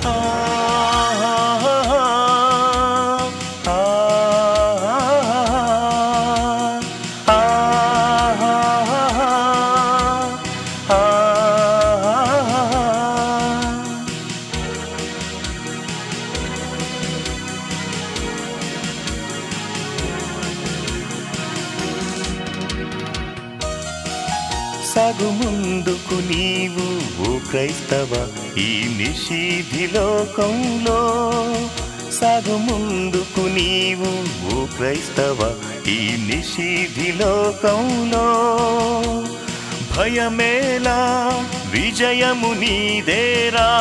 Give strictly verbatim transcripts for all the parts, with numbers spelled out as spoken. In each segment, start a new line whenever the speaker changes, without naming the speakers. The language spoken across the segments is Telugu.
సాగు ముందుకు నీవు ఓ క్రైస్తవ ఈ నిషిద్ధి లోకంలో. సాగు ముందుకు నీవు ఓ క్రైస్తవ ఈ నిషిద్ధి లోకంలో. భయమేలా విజయము నీదేరా,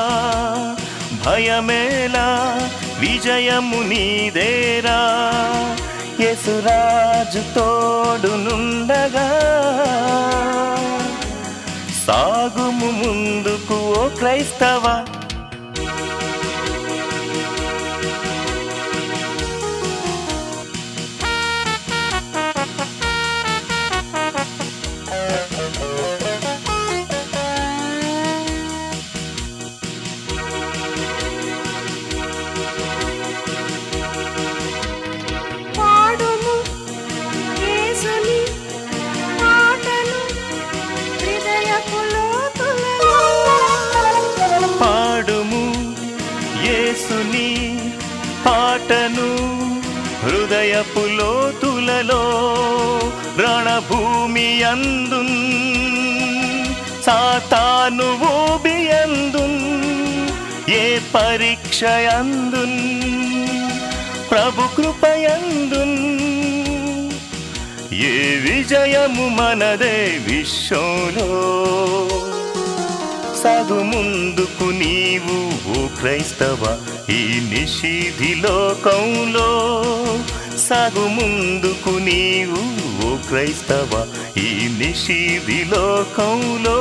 భయమేలా విజయము నీదేరా. యేసురాజు తోడునుండగా సాగుము ముందుకు ఓ క్రైస్తవ. యేసుని పాటను హృదయపు లోతులలో. రణభూమి అందున్ సాతాను ఊబియందున్ ఏ పరీక్ష అందున్ ప్రభు కృపయందున్ ఏ విజయము మనదే విశ్వంలో. సాగు ముందుకు నీవు ఓ క్రైస్తవ ఈ నిషిద్ధి లోకంలో. సాగు ముందుకు నీవు ఓ క్రైస్తవ ఈ నిషిద్ధి లోకంలో.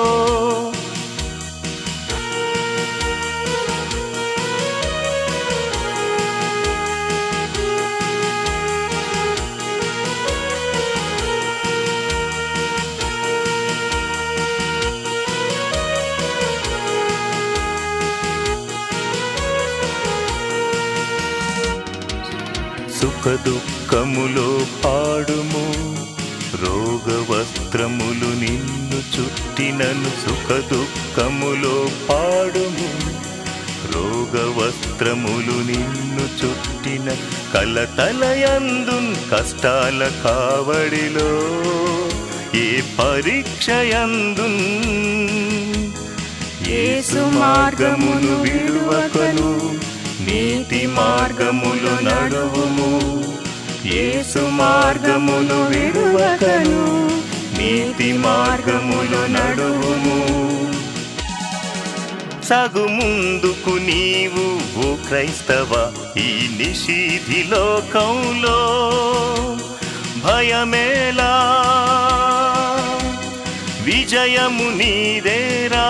సుఖ దుఃఖములో పాడుము రోగ వస్త్రములు నిన్ను చుట్టినను. సుఖ దుఃఖములో పాడుము రోగ వస్త్రములు నిన్ను చుట్టిన. కలతలయందున్ కష్టాల కావడిలో ఏ పరీక్షయందున్ యేసు మార్గమును విడువకను నీతి మార్గములు నడువుము. యేసు మార్గములు విడువకను నీతి మార్గములు నడువుము. సాగు ముందుకు నీవు ఓ క్రైస్తవ ఈ నిషిద్ధి లోకంలో. భయమేలా విజయము నీదేరా,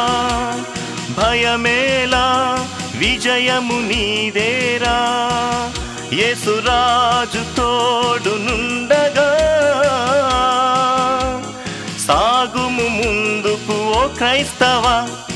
భయమేలా విజయము నీదేరా. యేసురాజు తోడునుండగా సాగుము ముందుకు ఓ క్రైస్తవ.